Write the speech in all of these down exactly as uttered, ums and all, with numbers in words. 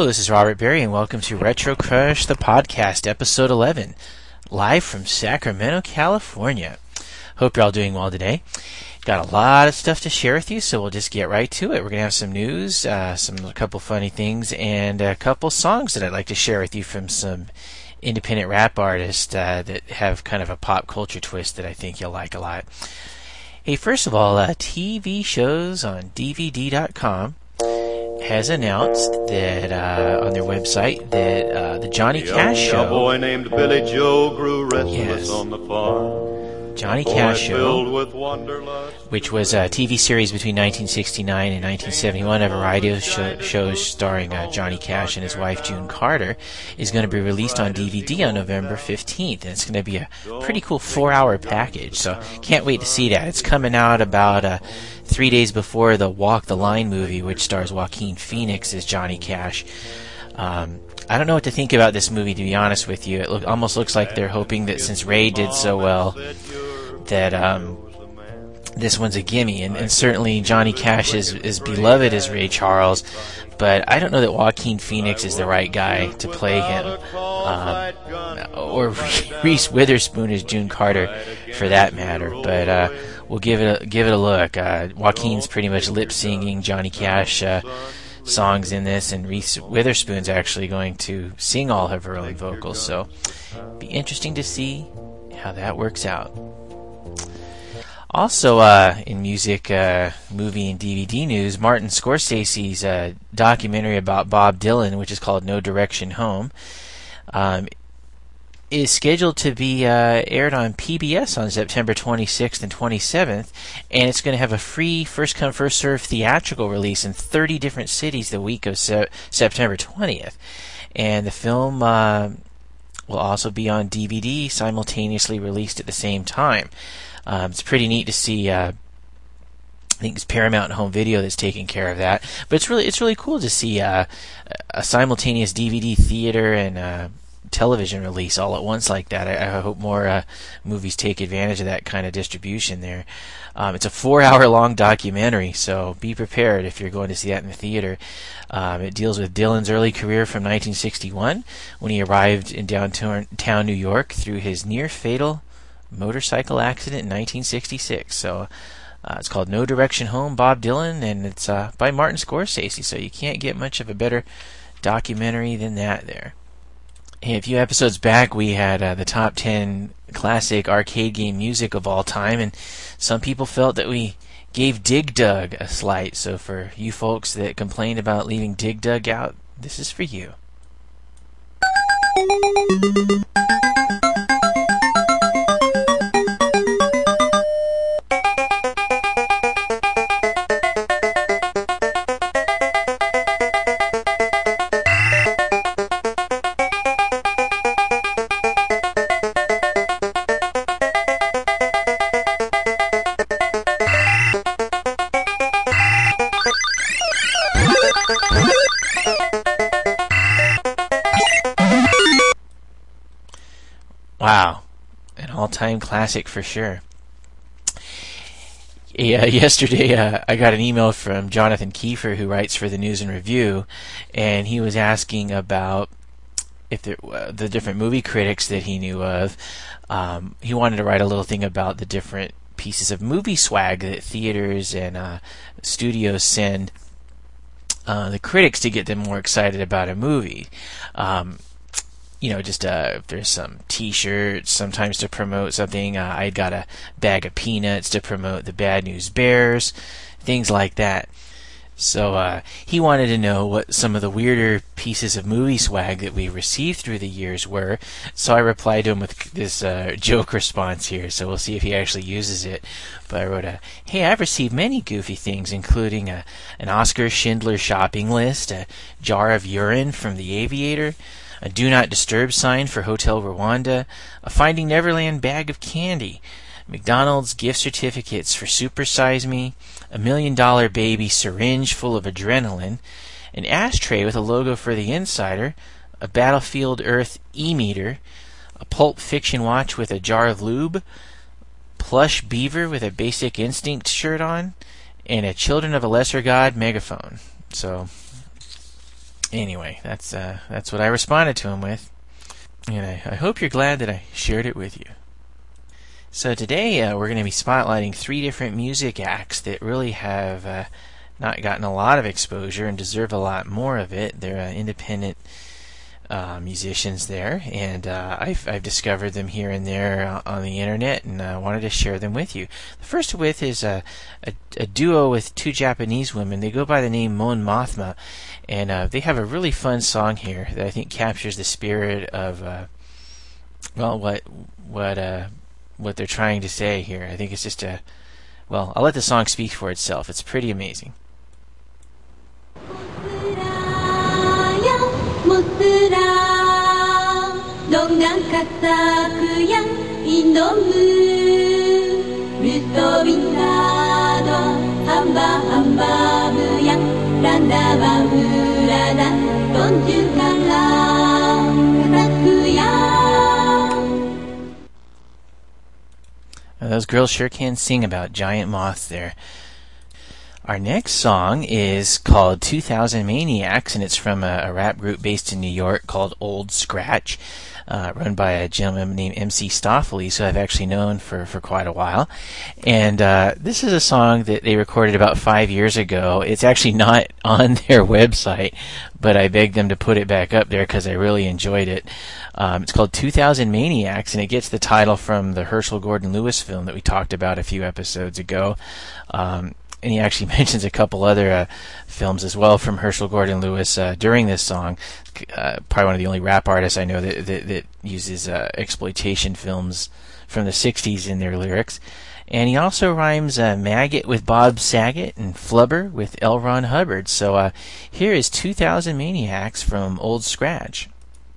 this is Robert Berry, and welcome to Retro Crush, the podcast, episode eleven, live from Sacramento, California. Hope you're all doing well today. Got a lot of stuff to share with you, so we'll just get right to it. We're going to have some news, uh, some a couple funny things, and a couple songs that I'd like to share with you from some independent rap artists uh, that have kind of a pop culture twist that I think you'll like a lot. Hey, first of all, uh, T V shows on D V D dot com has announced that uh, on their website that uh, the Johnny Cash Show, a boy named Billy Joe grew restless yes, on the farm. Johnny Cash Show, which was a T V series between nineteen sixty-nine and nineteen seventy-one of a variety of show, shows starring uh, Johnny Cash and his wife June Carter, is going to be released on D V D on November fifteenth, and it's going to be a pretty cool four-hour package, so can't wait to see that. It's coming out about uh, three days before the Walk the Line movie, which stars Joaquin Phoenix as Johnny Cash. Um, I don't know what to think about this movie, to be honest with you. It look, almost looks like they're hoping that since Ray did so well, that um, this one's a gimme. And, and certainly Johnny Cash is as beloved as Ray Charles, but I don't know that Joaquin Phoenix is the right guy to play him. Um, or Reese Witherspoon as June Carter, for that matter. But uh, we'll give it a, give it a look. Uh, Joaquin's pretty much lip-singing Johnny Cash uh, songs in this, and Reese Witherspoon's actually going to sing all of her own vocals, so it'll be interesting to see how that works out. Also, uh, in music, uh, movie, and D V D news, Martin Scorsese's uh, documentary about Bob Dylan, which is called No Direction Home, um, is scheduled to be uh, aired on P B S on September twenty-sixth and twenty-seventh, and it's going to have a free first-come, first-served theatrical release in thirty different cities the week of se- September twentieth. And the film uh, will also be on D V D, simultaneously released at the same time. Um, it's pretty neat to see. Uh, I think it's Paramount Home Video that's taking care of that, but it's really it's really cool to see uh, a simultaneous D V D, theater, and uh, television release all at once like that. I, I hope more uh, movies take advantage of that kind of distribution there. Um, it's a four-hour-long documentary, so be prepared if you're going to see that in the theater. Um, it deals with Dylan's early career from nineteen sixty-one, when he arrived in downtown New York through his near-fatal motorcycle accident in nineteen sixty-six. So uh, it's called No Direction Home, Bob Dylan, and it's uh, by Martin Scorsese, so you can't get much of a better documentary than that there. Hey, a few episodes back, we had uh, the top ten classic arcade game music of all time, and some people felt that we gave Dig Dug a slight. So for you folks that complained about leaving Dig Dug out, this is for you. Wow, an all-time classic for sure. Yeah, yesterday uh, I got an email from Jonathan Kiefer, who writes for the News and Review, and he was asking about if there, uh, the different movie critics that he knew of. Um, he wanted to write a little thing about the different pieces of movie swag that theaters and uh, studios send uh, the critics to get them more excited about a movie. Um, You know, just uh, if there's some T-shirts sometimes to promote something. Uh, I got a bag of peanuts to promote the Bad News Bears, things like that. So uh, he wanted to know what some of the weirder pieces of movie swag that we received through the years were. So I replied to him with this uh, joke response here. So we'll see if he actually uses it. But I wrote a, hey, I've received many goofy things, including a, an Oscar Schindler shopping list, a jar of urine from The Aviator, a Do Not Disturb sign for Hotel Rwanda, a Finding Neverland bag of candy, McDonald's gift certificates for Super Size Me, a Million Dollar Baby syringe full of adrenaline, an ashtray with a logo for The Insider, a Battlefield Earth e-meter, a Pulp Fiction watch with a jar of lube, plush beaver with a Basic Instinct shirt on, and a Children of a Lesser God megaphone. So anyway, that's uh, that's what I responded to him with, and I, I hope you're glad that I shared it with you. So today uh, we're going to be spotlighting three different music acts that really have uh, not gotten a lot of exposure and deserve a lot more of it. They're uh, independent uh, musicians there, and uh, I've, I've discovered them here and there on the internet, and I uh, wanted to share them with you. The first with is a, a, a duo with two Japanese women. They go by the name Mon Mothma, and uh, they have a really fun song here that I think captures the spirit of uh, well, what what uh, what they're trying to say here. I think it's just a well, I'll let the song speak for itself. It's pretty amazing. Now, those girls sure can sing about giant moths there. Our next song is called two thousand Maniacs, and it's from a, a rap group based in New York called Old Scratch, uh, run by a gentleman named M C Stoffoli, who I've actually known for, for quite a while. And uh, this is a song that they recorded about five years ago. It's actually not on their website, but I begged them to put it back up there because I really enjoyed it. Um, it's called two thousand Maniacs, and it gets the title from the Herschel Gordon Lewis film that we talked about a few episodes ago. Um, and he actually mentions a couple other uh, films as well from Herschel Gordon Lewis uh, during this song. Uh, probably one of the only rap artists I know that that, that uses uh, exploitation films from the sixties in their lyrics. And he also rhymes uh, maggot with Bob Saget and flubber with L. Ron Hubbard. So uh, here is two thousand Maniacs from Old Scratch.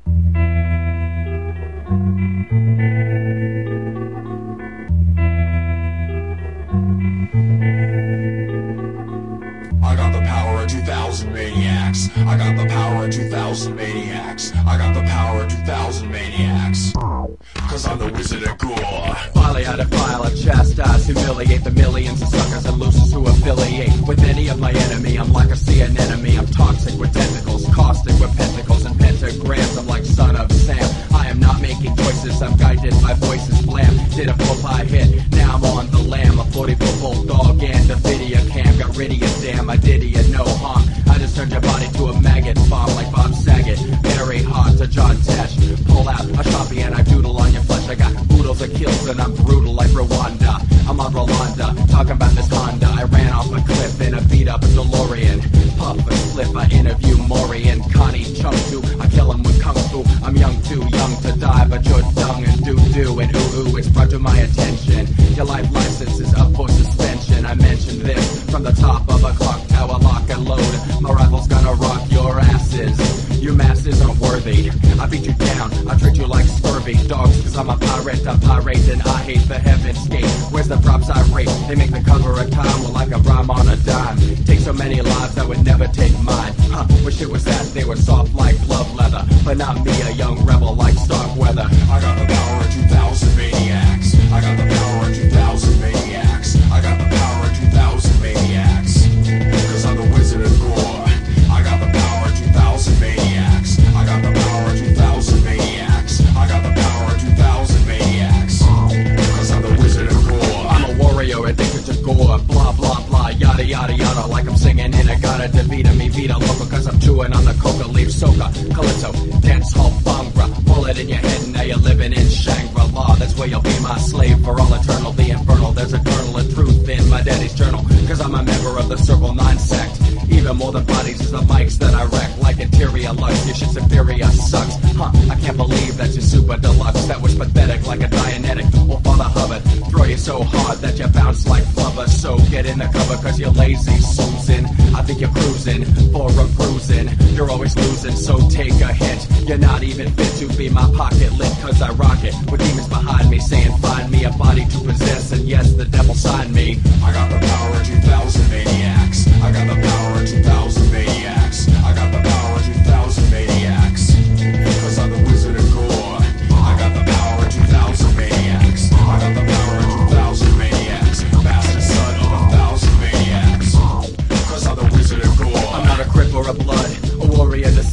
I got the power of two thousand maniacs. I got the power of two thousand maniacs. I got the power of two thousand maniacs. Cause I'm the wizard of gore. Finally had to file a chastise, humiliate the millions of suckers and losers who affiliate with any of my enemy. I'm like a sea anemone. I'm toxic with tentacles, caustic with pentacles and pentagrams. I'm like son of Sam. I am not making choices. I'm guided by voices. Blam, did a full pie hit. Now I'm on the lam. A forty-foot bulldog and a video cam. Got rid of you, damn. I did you no harm. I just turned your body to a maggot bomb like Bob Saget. Very hard to John Tesh. Pull out a Sharpie and I doodle on your flesh. I got oodles of kills and I'm brutal like Rwanda. I'm on Rolanda, talking about this Honda. I ran off a cliff in a beat up DeLorean. Puff and slip, I interview Maury and Connie Chung too. I kill him with Kung Fu. I'm young too young to die, but you're dung and doo-doo and ooh-ooh. It's brought to my attention. Your life license is up for suspension. I mentioned this from the top of a clock tower, lock and load. My rifle's gonna rock your asses. You masses aren't worthy. I beat you down, I treat you like scurvy dogs. Cause I'm a pirate, a pirate, and I hate the heaven's gate. Where's the props I rate? They make the cover of time, well, like a rhyme on a dime. Take so many lives that would never take mine. Huh, wish it was that they were soft like glove leather. But not me, a young rebel like Starkweather. I got the power of two thousand maniacs. I got the power of two thousand maniacs. I got the power of two thousand maniacs. Cause I'm the wizard of gore. I got the power of two thousand maniacs. I got the power of two thousand maniacs. I got the power of two thousand maniacs. Cause I'm the wizard of gore. I'm a warrior addicted to gore. Blah, blah, blah, yada, yada, yada. Like I'm singing in a gotta Davida mi vida loca. Cause I'm chewing on the coca leaf soca. Calypso, dance hall, bongra. Bullet in your head and now you're living in Shangri-La. That's where you'll be my slave for all eternal. The infernal, there's a kernel of truth in my daddy's journal. Cause I'm a member of the Circle nine sect. Even more than bodies is the mics that I wreck. Like interior lux, your shit superior sucks. Huh, I can't believe that you're super deluxe. That was pathetic like a Dianetic or Father Hubbard. Throw you so hard that you bounce like flubber. So get in the cover cause you're lazy, Susan. I think you're cruising for a bruising. You're always losing, so take a hint. You're not even fit to be my pocket lit. Cause I rock it with demons behind me saying find me a body to possess. And yes, the devil signed me. I got the power of two thousand maniacs. I got the power of two thousand maniacs. I got the power of two thousand maniacs. Cause I'm the wizard of gore. I got the power of two thousand maniacs. I got the power of two thousand maniacs. Bastard son of a thousand maniacs. Cause I'm the wizard of gore. I'm not a crip or a blood, a warrior to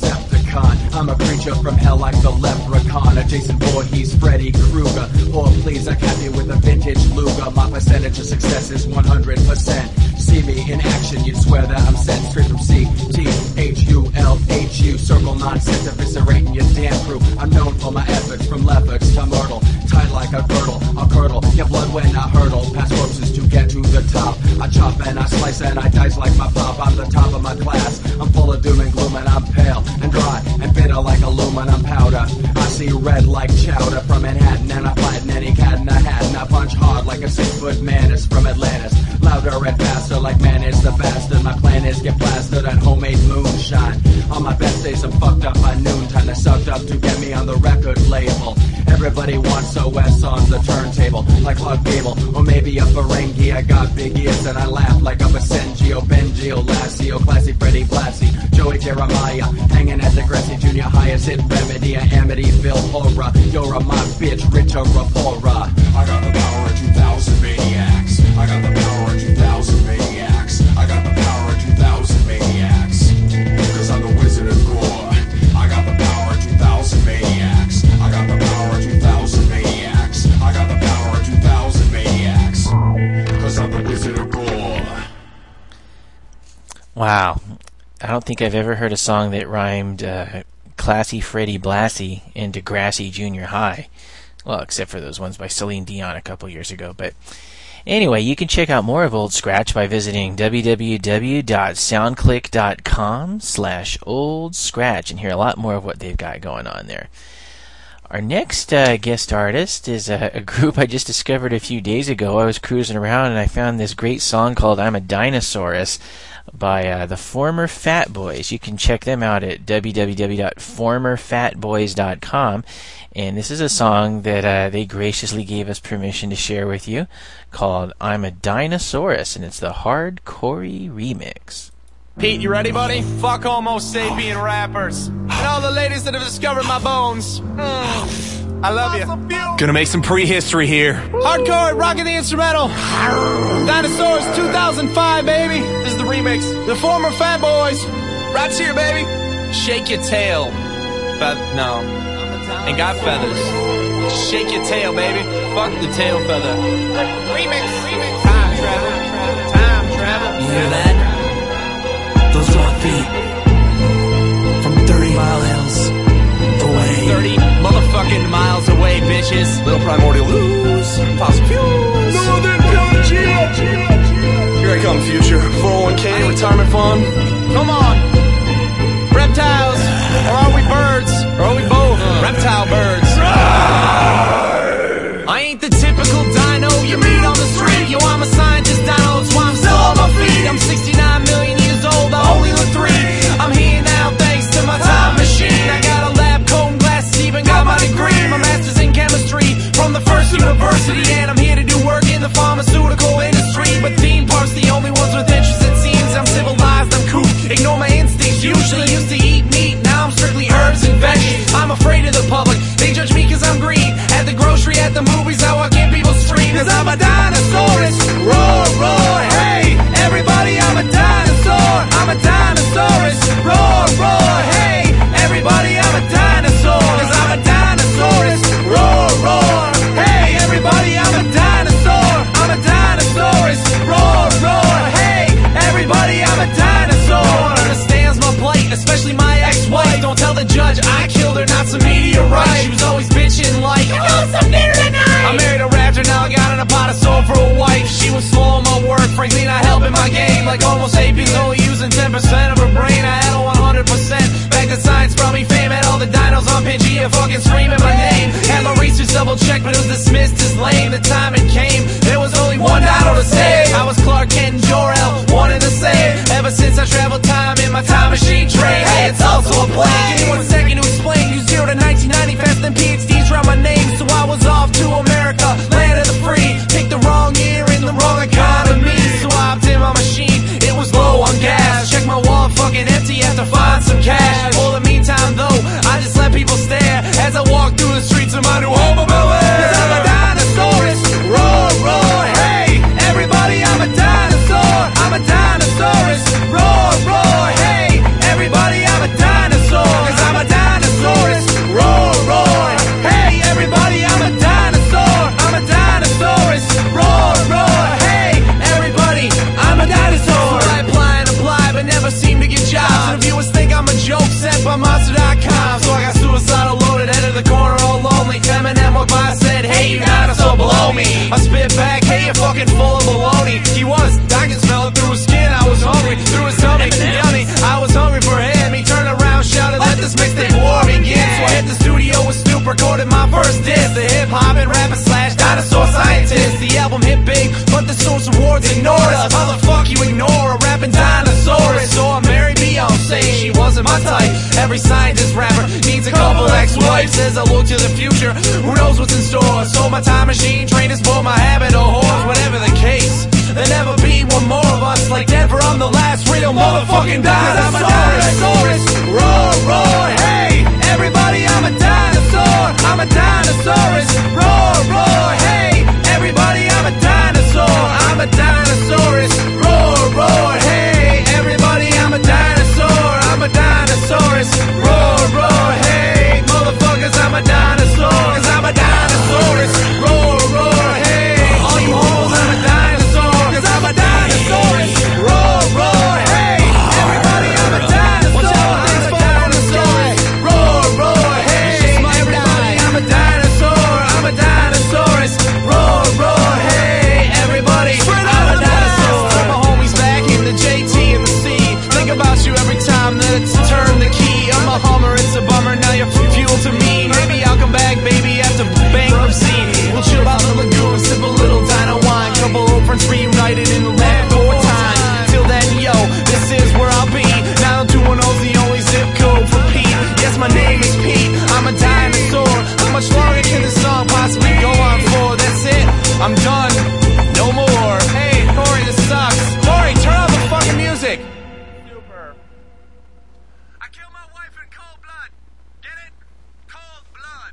success is one hundred percent. See me in action, you'd swear that I'm sent straight from C T H U L H U. Circle nonsense, eviscerating your damn crew. I'm known for my efforts, from Lefferts to Myrtle. Tied like a girdle, I'll curdle your blood when I hurdle past corpses to get to the top. I chop and I slice and I dice like my pop. I'm the top of my class, I'm full of doom and gloom, and I'm pale and dry and bitter like aluminum powder. I see red like chowder from Manhattan, and I fight in any cat in a hat, and I punch hard like a six-foot man is from Atlantis. Louder and faster like man is the bastard. My plan is get plastered and homemade moonshine. On my best days I'm fucked up by noontime. They sucked up to get me on the record label. Everybody wants O S on the turntable, like Clark Gable, or maybe a Ferengi. I got big ears and I laugh like I'm a Sengio, Benjio, Lassio, Classy Freddie Blassie, Joey Jeremiah, hanging at the Grassy Junior High. Is it Remedy, a Amityville horror? You're a my bitch, rich or a poorer. I got the power of two thousand maniacs. I got the power of two thousand maniacs. I got the power of two thousand maniacs. Cause I'm the Wizard of Gore. I got the power of two thousand maniacs. I got the power of two thousand maniacs. I got the power of two thousand maniacs. Cause I'm the Wizard of Gore. Wow. I don't think I've ever heard a song that rhymed uh, Classy Freddie Blassie into Grassy Junior High. Well, except for those ones by Celine Dion a couple years ago. But anyway, you can check out more of Old Scratch by visiting w w w dot soundclick dot com slash old scratch and hear a lot more of what they've got going on there. Our next uh, guest artist is a, a group I just discovered a few days ago. I was cruising around and I found this great song called I'm a Dinosaurus by uh, the Former Fat Boys. You can check them out at w w w dot former fat boys dot com. And this is a song that uh, they graciously gave us permission to share with you called I'm a Dinosaurus, and it's the Hardcorey remix. Pete, you ready, buddy? Fuck Homo sapien rappers and all the ladies that have discovered my bones. Mm, I love you. Gonna make some prehistory here. Hardcore, rocking the instrumental. Dinosaurs two thousand five, baby. This is the remix. The Former Fat Boys. Raps here, baby. Shake your tail. But no, ain't got feathers. Shake your tail, baby. Fuck the tail feather. Remix, remix. Time travel, time travel. You hear that? Those raw feet from thirty miles away. thirty motherfucking miles away, bitches. Little primordial ooze, pops fuse. Northern Pelagia. Here I come, future. four oh one k, retirement fund. Come on. Reptiles, or are we birds? Or are we both? Uh. Reptile birds. I ain't the typical dino you meet on the street. Yo, I'm a me. He was, I can smell it through his skin. I was hungry, through his tummy, yummy. I was hungry for him. He turned around, shouted, let this mixtape war begin. So I hit the studio with Snoop, recorded my first disc. The hip-hop and rapper slash dinosaur scientist. The album hit big, but the Source Awards ignored us. How the fuck you ignore a rapping dinosaur? So I married Beyonce, she wasn't my type. Every scientist rapper needs a couple ex-wives. As I look to the future, who knows what's in store? So my time machine train is for my habit or horse. Whatever the case, there'll never be one more of us. Like Denver, I'm the last real motherfucking dinosaur. I'm a dinosaurus, roar, roar, hey, everybody, I'm a dinosaur. I'm a dinosaurus, roar, roar, hey, everybody, I'm a dinosaur. I'm a dinosaurus, roar, roar, hey, everybody, I'm a dinosaur. I'm a dinosaurus, roar, roar, hey, motherfuckers, I'm a dinosaur. Cause I'm a dinosaurus, roar, roar, hey, all you hoes, I'm a dinosaur. Cause I'm a dinosaurus, roar, roar, hey, everybody, I'm a dinosaur. I'm a dinosaurus, roar, roar, hey, everybody, I'm a dinosaur. I'm a dinosaurus, roar, roar, hey, everybody, I'm a dinosaur. Put my homies back in the J T and the C. Think about you every time that it's turn the key. I'm a Hummer, it's a bummer, now you're fuel to me. Maybe I'll come back, baby, after bankruptcy. We'll chill out the lagoon, sip a little dino wine. Couple old friends reunited in the land for time. Till then, yo, this is where I'll be. Now two one oh's the only zip code for Pete. Yes, my name is Pete, I'm a dinosaur. How much longer can this song possibly go on for? That's it, I'm done, no more. Hey, Corey, this sucks. Corey, turn on the fucking music. Super. I killed my wife in cold blood. Get it? Cold blood.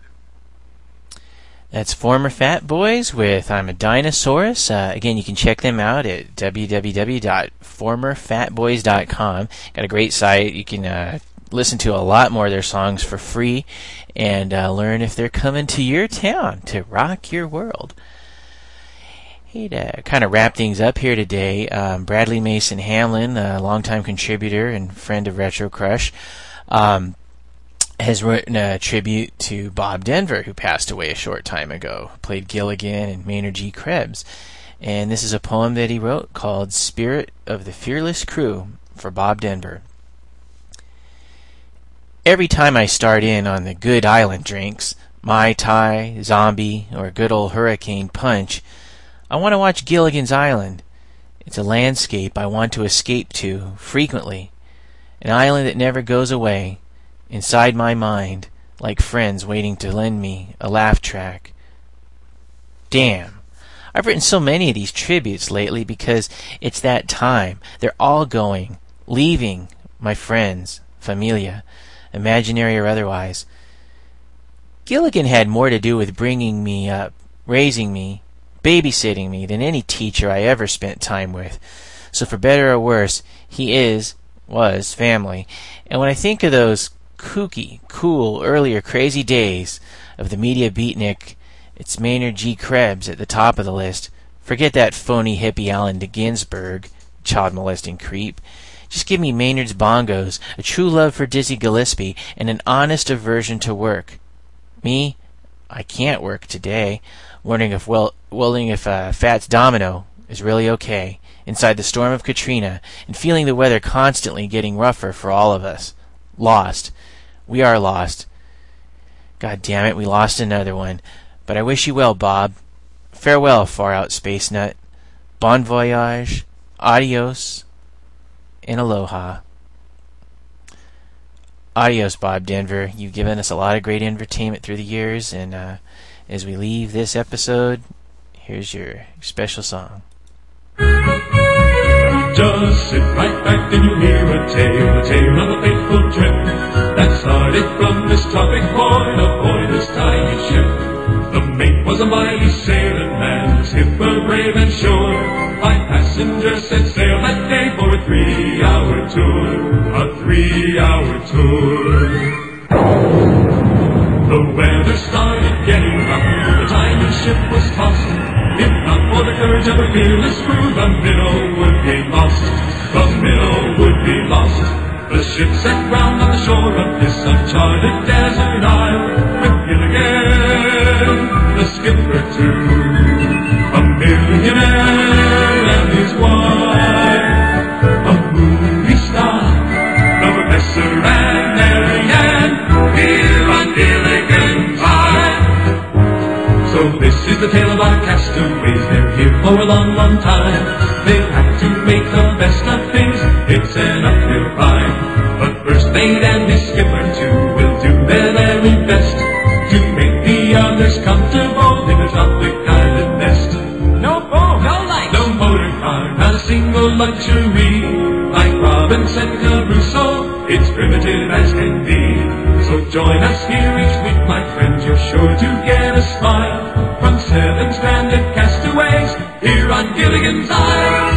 That's former Fat Boys with I'm a Dinosaurus. Uh, again, you can check them out at w w w dot former fat boys dot com. Got a great site. You can uh, listen to a lot more of their songs for free and uh, learn if they're coming to your town to rock your world. Hey, to kind of wrap things up here today, um, Bradley Mason Hamlin, a longtime contributor and friend of Retro Crush, um, has written a tribute to Bob Denver, who passed away a short time ago. Played Gilligan and Maynard G. Krebs. And this is a poem that he wrote called Spirit of the Fearless Crew for Bob Denver. Every time I start in on the good island drinks, Mai Tai, Zombie, or good old Hurricane Punch, I want to watch Gilligan's Island. It's a landscape I want to escape to frequently. An island that never goes away, inside my mind, like friends waiting to lend me a laugh track. Damn. I've written so many of these tributes lately because it's that time. They're all going, leaving my friends, familia, imaginary or otherwise. Gilligan had more to do with bringing me up, raising me, babysitting me than any teacher I ever spent time with. So for better or worse, he is, was, family. And when I think of those kooky, cool, earlier crazy days of the media beatnik, it's Maynard G. Krebs at the top of the list. Forget that phony hippie Allen de Ginsberg, child-molesting creep. Just give me Maynard's bongos, a true love for Dizzy Gillespie, and an honest aversion to work. Me, I can't work today. Wondering if, well, wondering if uh, Fats Domino is really okay inside the storm of Katrina, and feeling the weather constantly getting rougher for all of us. Lost. We are lost. God damn it, we lost another one. But I wish you well, Bob. Farewell, far out space nut. Bon voyage, adios, and aloha. Adios, Bob Denver. You've given us a lot of great entertainment through the years, and uh, as we leave this episode, here's your special song. Just sit right back and you hear a tale, a tale of a fateful trip that started from this tropic point aboard this tiny ship. The mate was a mighty sailing man, whose hip were brave and sure. Five passengers set sail that day for a three-hour tour, a three-hour tour. The weather started getting rough, the tiny ship was tossed. If not for the courage of a fearless crew, the minnow would be lost. The minnow would be lost. The ship set ground on the shore of this uncharted desert isle, with Gilligan, the skipper too, a millionaire and his luxury. Like Robinson Crusoe, it's primitive as can be. So join us here each week, my friends, you're sure to get a smile from seven stranded castaways here on Gilligan's Island.